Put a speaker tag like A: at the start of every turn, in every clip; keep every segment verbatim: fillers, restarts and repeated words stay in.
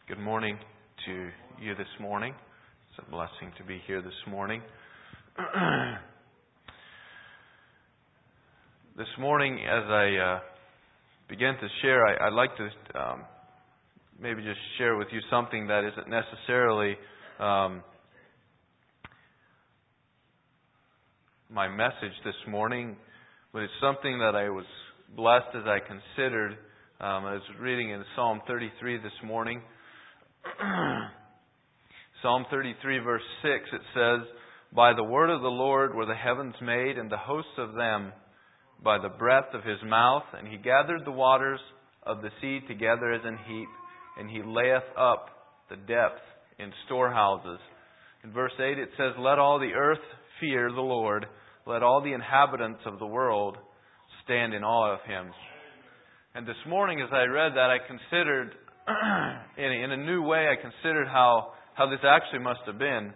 A: Good morning to you this morning. It's a blessing to be here this morning. This morning, as I uh, begin to share, I, I'd like to um, maybe just share with you something that isn't necessarily um, my message this morning, but it's something that I was blessed as I considered. Um, I was reading in Psalm thirty-three this morning. Psalm thirty-three verse six, it says, "By the word of the Lord were the heavens made, and the hosts of them by the breath of His mouth. And He gathered the waters of the sea together as an heap, and He layeth up the depth in storehouses." In verse eight it says, "Let all the earth fear the Lord. Let all the inhabitants of the world stand in awe of Him." And this morning as I read that, I considered In a, in a new way, I considered how, how this actually must have been.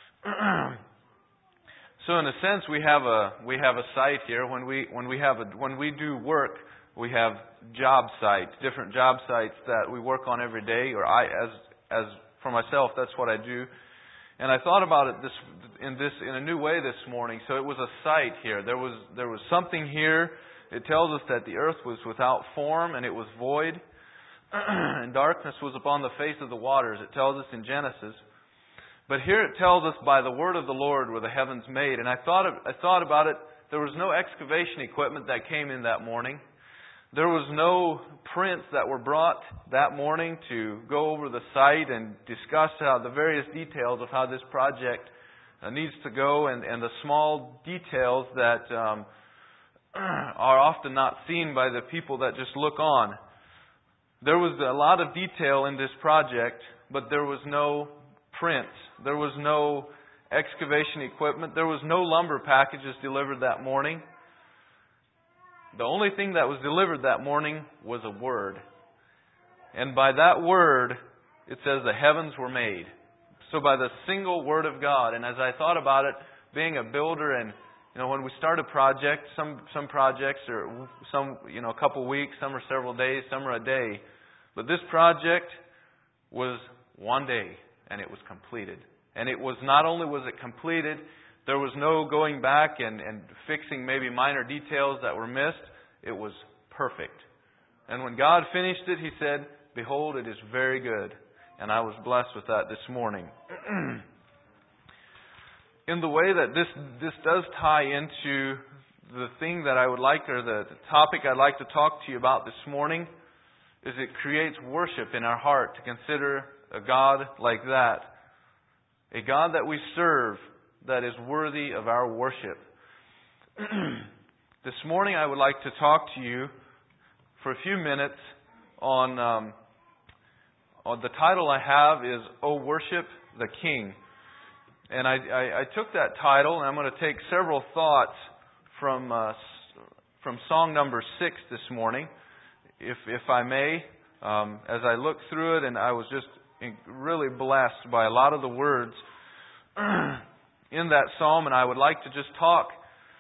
A: So, in a sense, we have a we have a site here. When we when we have a when we do work, we have job sites, different job sites that we work on every day. Or I, as as for myself, that's what I do. And I thought about it this in this in a new way this morning. So it was a site here. There was there was something here. It tells us that the earth was without form and it was void. And darkness was upon the face of the waters. It tells us in Genesis. But here it tells us, by the word of the Lord were the heavens made. And I thought of, I thought about it. There was no excavation equipment that came in that morning. There was no prints that were brought that morning to go over the site and discuss how the various details of how this project uh, needs to go, and, and the small details that um, are often not seen by the people that just look on. There was a lot of detail in this project, but there was no prints. There was no excavation equipment. There was no lumber packages delivered that morning. The only thing that was delivered that morning was a word. And by that word, it says the heavens were made. So by the single word of God. And as I thought about it, being a builder, and you know, when we start a project, some some projects are some you know a couple of weeks, some are several days, some are a day. But this project was one day, and it was completed. And it was not only was it completed, there was no going back and, and fixing maybe minor details that were missed. It was perfect. And when God finished it, He said, "Behold, it is very good." And I was blessed with that this morning. In the way that this this does tie into the thing that I would like, or the, the topic I'd like to talk to you about this morning, is it creates worship in our heart to consider a God like that. A God that we serve that is worthy of our worship. This morning I would like to talk to you for a few minutes on, um, on the title I have is "O Worship the King." And I, I, I took that title, and I'm going to take several thoughts from uh, from song number six this morning, if if I may. Um, as I looked through it, and I was just really blessed by a lot of the words in that psalm, and I would like to just talk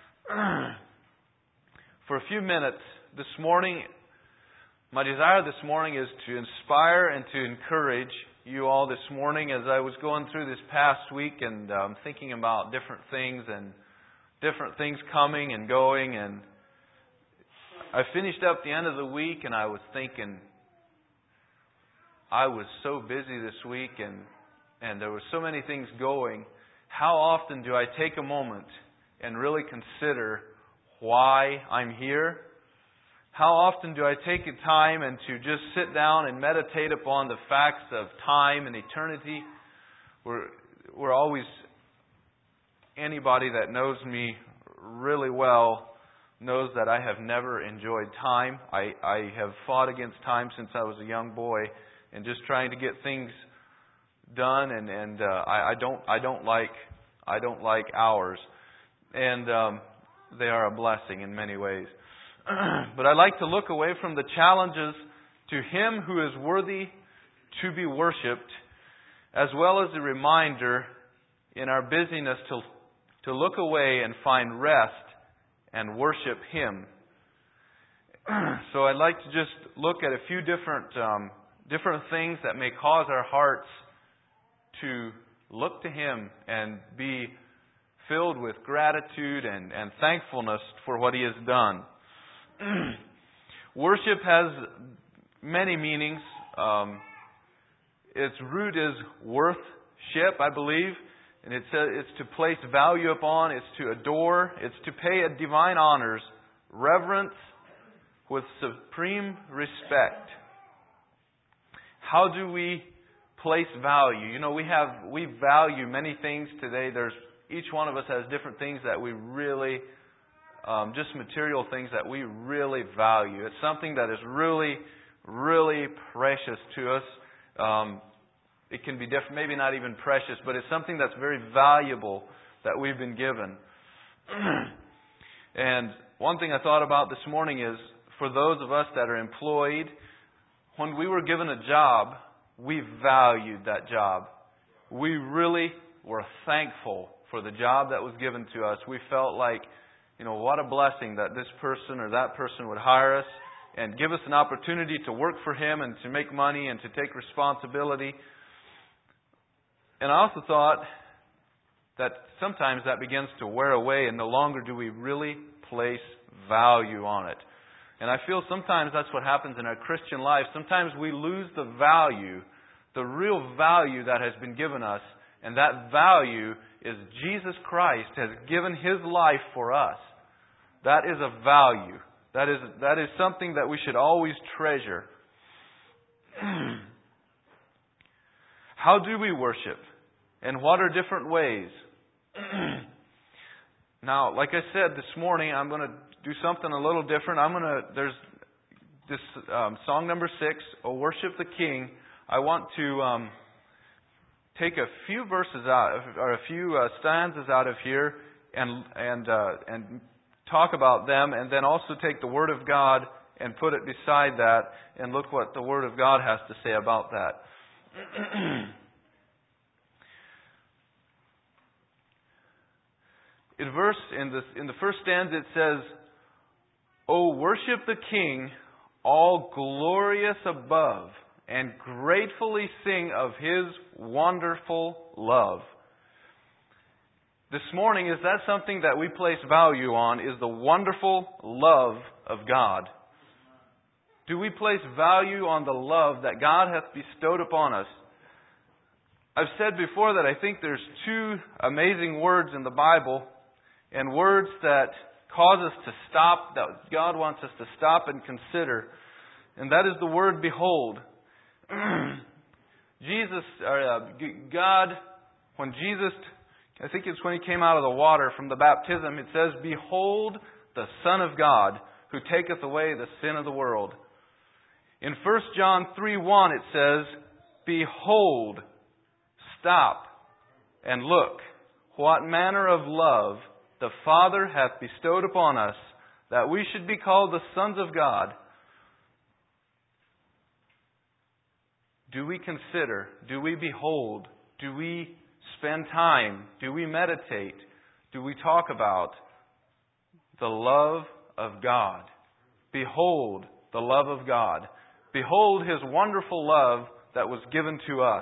A: for a few minutes this morning. My desire this morning is to inspire and to encourage you all this morning as I was going through this past week and um, thinking about different things and different things coming and going. And I finished up the end of the week, and I was thinking, I was so busy this week, and, and there were so many things going. How often do I take a moment and really consider why I'm here? How often do I take a time and to just sit down and meditate upon the facts of time and eternity? We're, we're always, anybody that knows me really well knows that I have never enjoyed time. I, I have fought against time since I was a young boy, and just trying to get things done. And, and uh, I, I don't I don't like I don't like hours, and um, they are a blessing in many ways. But I like to look away from the challenges to Him who is worthy to be worshipped, as well as a reminder in our busyness to, to look away and find rest and worship Him. So I'd like to just look at a few different um, different things that may cause our hearts to look to Him and be filled with gratitude and, and thankfulness for what He has done. Worship has many meanings. Um, its root is worthship, I believe. And it's, uh, it's to place value upon, it's to adore, it's to pay a divine honors, reverence with supreme respect. How do we place value? You know, we have we value many things today. There's each one of us has different things that we really, um, just material things that we really value. It's something that is really, really precious to us. Um, It can be different, maybe not even precious, but it's something that's very valuable that we've been given. And one thing I thought about this morning is, for those of us that are employed, when we were given a job, we valued that job. We really were thankful for the job that was given to us. We felt like, you know, what a blessing that this person or that person would hire us and give us an opportunity to work for him and to make money and to take responsibility. And I also thought that sometimes that begins to wear away and no longer do we really place value on it. And I feel sometimes that's what happens in our Christian life. Sometimes we lose the value, the real value that has been given us. And that value is Jesus Christ has given His life for us. That is a value. That is, that is something that we should always treasure. How do we worship? And what are different ways? Now, like I said this morning, I'm going to do something a little different. I'm going to, there's this um, song number six, "O Worship the King." I want to um, take a few verses out, or a few uh, stanzas out of here, and and uh, and talk about them, and then also take the Word of God and put it beside that, and look what the Word of God has to say about that. In verse in the in the first stanza it says, "O worship the King, all glorious above, and gratefully sing of His wonderful love." This morning, is that something that we place value on? Is the wonderful love of God? Do we place value on the love that God hath bestowed upon us? I've said before that I think there's two amazing words in the Bible, and words that cause us to stop, that God wants us to stop and consider. And that is the word "behold." Jesus, or, uh, God, when Jesus, I think it's when He came out of the water from the baptism, it says, "Behold the Son of God, who taketh away the sin of the world." In First John three one it says, "Behold," stop and look, "what manner of love the Father hath bestowed upon us, that we should be called the sons of God." Do we consider? Do we behold? Do we spend time? Do we meditate? Do we talk about the love of God? Behold the love of God. Behold His wonderful love that was given to us.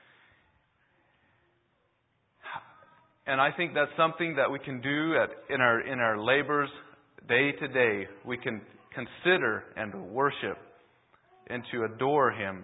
A: And I think that's something that we can do at, in our in our labors day to day. We can consider and worship and to adore Him.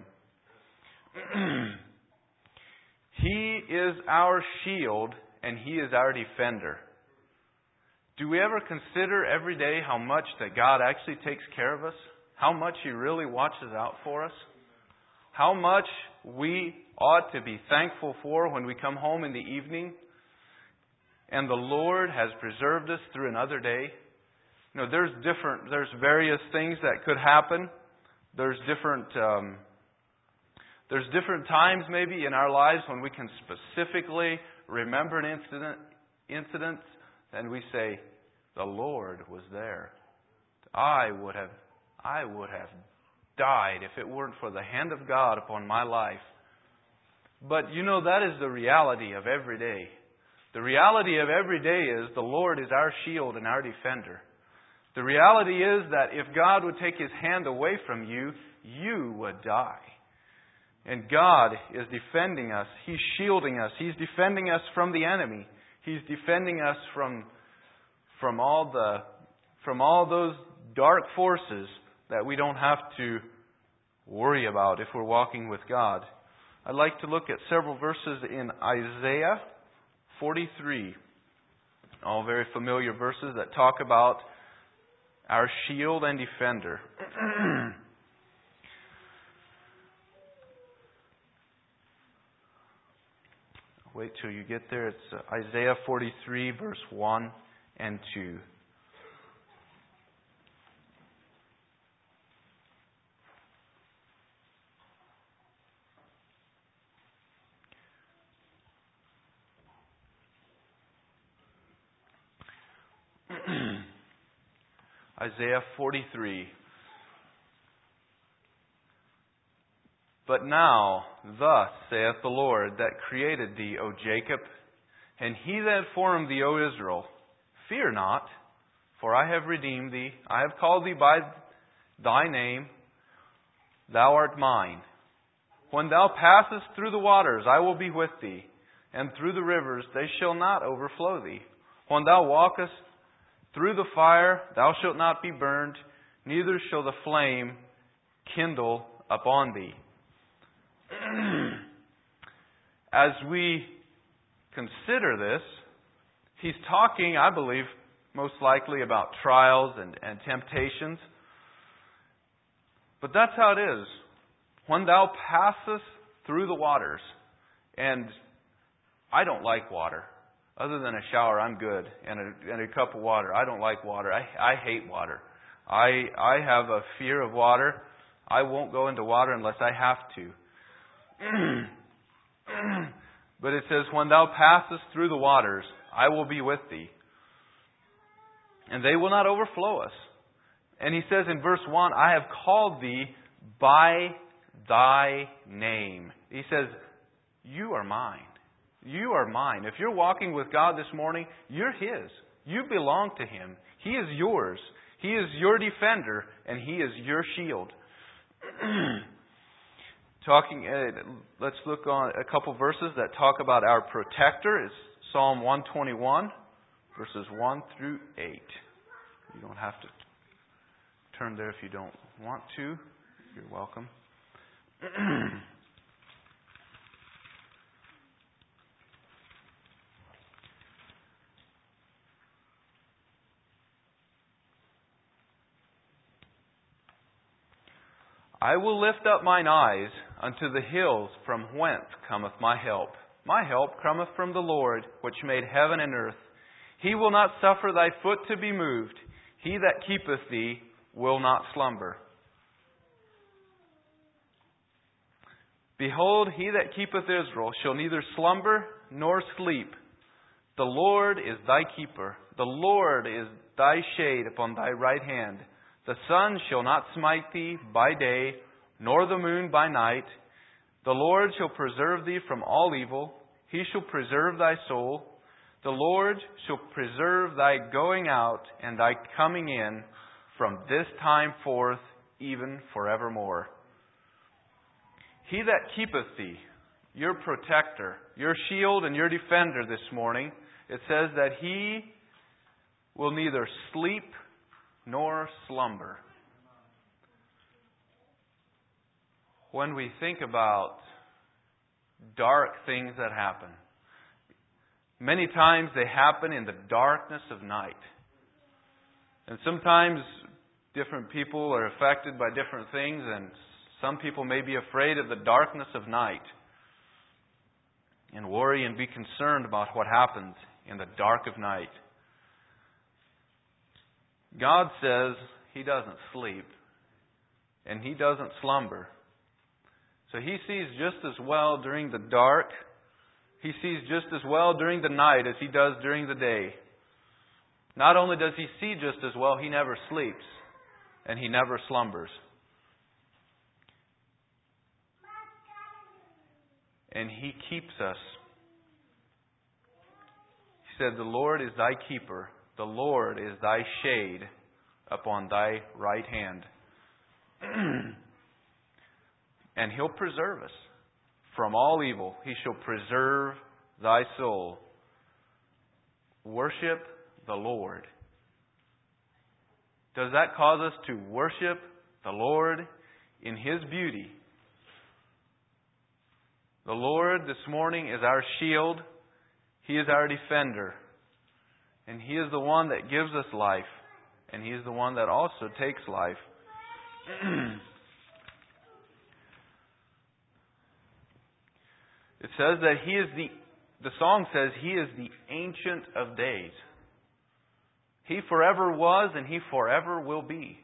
A: He is our shield and He is our defender. Do we ever consider every day how much that God actually takes care of us? How much He really watches out for us? How much we ought to be thankful for when we come home in the evening and the Lord has preserved us through another day? You know, there's different, there's various things that could happen. There's different, um, there's different times maybe in our lives when we can specifically remember an incident, incident, and we say, "The Lord was there. I would have, I would have died if it weren't for the hand of God upon my life." But you know, that is the reality of every day. The reality of every day is the Lord is our shield and our defender. The reality is that if God would take His hand away from you, you would die. And God is defending us. He's shielding us. He's defending us from the enemy. He's defending us from, from all the from all those dark forces that we don't have to worry about if we're walking with God. I'd like to look at several verses in Isaiah forty-three. All very familiar verses that talk about our shield and defender. Wait till you get there. It's Isaiah forty-three, verse one and two. Isaiah forty-three. But now, thus saith the Lord that created thee, O Jacob, and he that formed thee, O Israel, fear not, for I have redeemed thee. I have called thee by thy name. Thou art mine. When thou passest through the waters, I will be with thee, and through the rivers, they shall not overflow thee. When thou walkest through the fire, thou shalt not be burned, neither shall the flame kindle upon thee. As we consider this, he's talking, I believe, most likely about trials and, and temptations. But that's how it is. When thou passest through the waters, and I don't like water. Other than a shower, I'm good. And a, and a cup of water. I don't like water. I, I hate water. I, I have a fear of water. I won't go into water unless I have to. But it says, when thou passest through the waters, I will be with thee. And they will not overflow us. And he says in verse one, I have called thee by thy name. He says, you are mine. You are mine. If you're walking with God this morning, you're His. You belong to Him. He is yours. He is your defender, and He is your shield. Talking, uh, let's look on a couple verses that talk about our protector. It's Psalm one twenty-one, verses one through eight. You don't have to turn there if you don't want to. You're welcome. I will lift up mine eyes unto the hills, from whence cometh my help. My help cometh from the Lord, which made heaven and earth. He will not suffer thy foot to be moved. He that keepeth thee will not slumber. Behold, he that keepeth Israel shall neither slumber nor sleep. The Lord is thy keeper. The Lord is thy shade upon thy right hand. The sun shall not smite thee by day, nor the moon by night. The Lord shall preserve thee from all evil. He shall preserve thy soul. The Lord shall preserve thy going out and thy coming in from this time forth, even forevermore. He that keepeth thee, your protector, your shield and your defender this morning, it says that He will neither sleep nor slumber. When we think about dark things that happen, many times they happen in the darkness of night. And sometimes different people are affected by different things, and some people may be afraid of the darkness of night and worry and be concerned about what happens in the dark of night. God says He doesn't sleep and He doesn't slumber. So He sees just as well during the dark. He sees just as well during the night as He does during the day. Not only does He see just as well, He never sleeps and He never slumbers. And He keeps us. He said, the Lord is thy keeper. The Lord is thy shade upon thy right hand. And He'll preserve us. from all evil. He shall preserve thy soul. Worship the Lord. Does that cause us to worship the Lord in His beauty? The Lord this morning is our shield. He is our defender. And He is the one that gives us life. And He is the one that also takes life. It says that He is the, the song says He is the Ancient of Days. He forever was and He forever will be.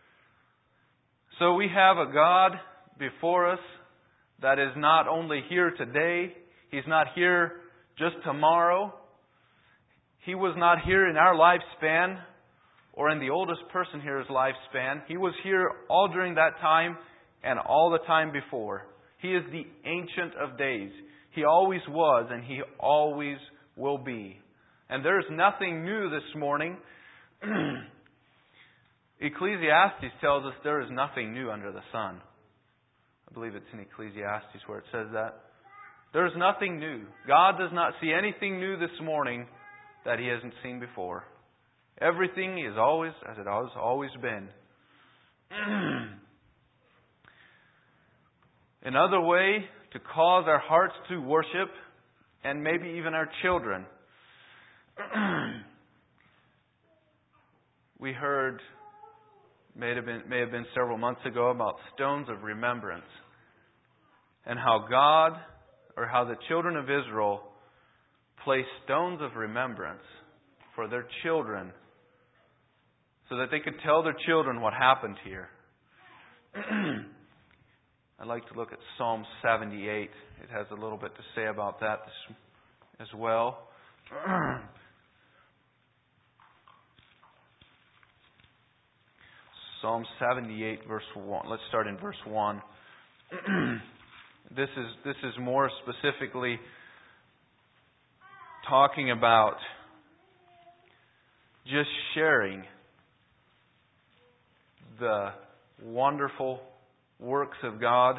A: So we have a God before us that is not only here today, He's not here just tomorrow. He was not here in our lifespan or in the oldest person here's lifespan. He was here all during that time and all the time before. He is the Ancient of Days. He always was and He always will be. And there's nothing new this morning. Ecclesiastes tells us there is nothing new under the sun. I believe it's in Ecclesiastes where it says that. There's nothing new. God does not see anything new this morning that He hasn't seen before. Everything is always as it has always been. Another way to cause our hearts to worship, and maybe even our children. We heard, may have been, may have been several months ago, about stones of remembrance. And how God, or how the children of Israel placed stones of remembrance for their children so that they could tell their children what happened here. I'd like to look at Psalm seventy-eight. It has a little bit to say about that as well. Psalm seventy-eight, verse one. Let's start in verse one. This is this is more specifically talking about just sharing the wonderful works of God.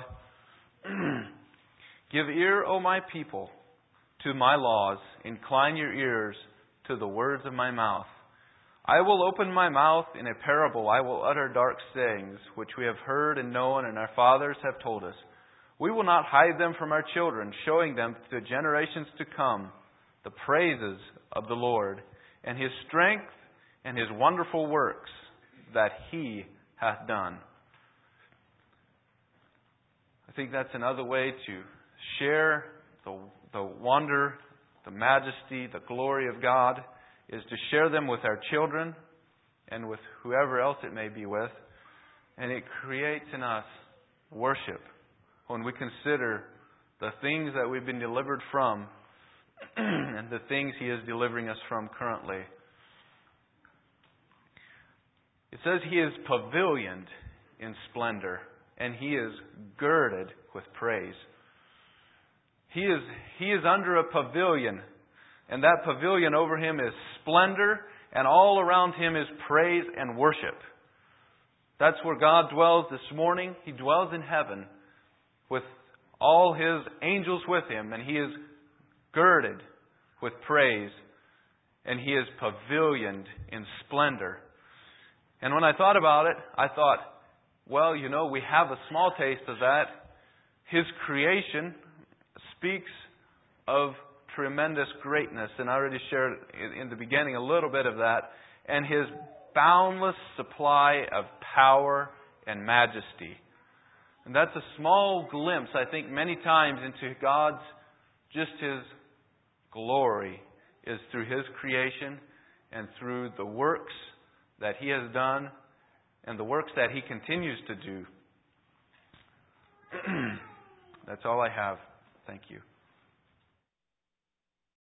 A: Give ear, O my people, to my laws. Incline your ears to the words of my mouth. I will open my mouth in a parable. I will utter dark sayings, which we have heard and known, and our fathers have told us. We will not hide them from our children, showing them to generations to come the praises of the Lord, and His strength and His wonderful works that He hath done. I think that's another way to share the, the wonder, the majesty, the glory of God, is to share them with our children and with whoever else it may be with. And it creates in us worship when we consider the things that we've been delivered from and the things He is delivering us from currently. It says He is pavilioned in splendor, and He is girded with praise. He is, he is under a pavilion, and that pavilion over Him is splendor, and all around Him is praise and worship. That's where God dwells this morning. He dwells in heaven with all His angels with Him, and He is girded with praise, and He is pavilioned in splendor. And when I thought about it, I thought, well, you know, we have a small taste of that. His creation speaks of tremendous greatness, and I already shared in the beginning a little bit of that, and His boundless supply of power and majesty. And that's a small glimpse, I think, many times into God's, just His glory is through His creation and through the works that He has done and the works that He continues to do. That's all I have. Thank you.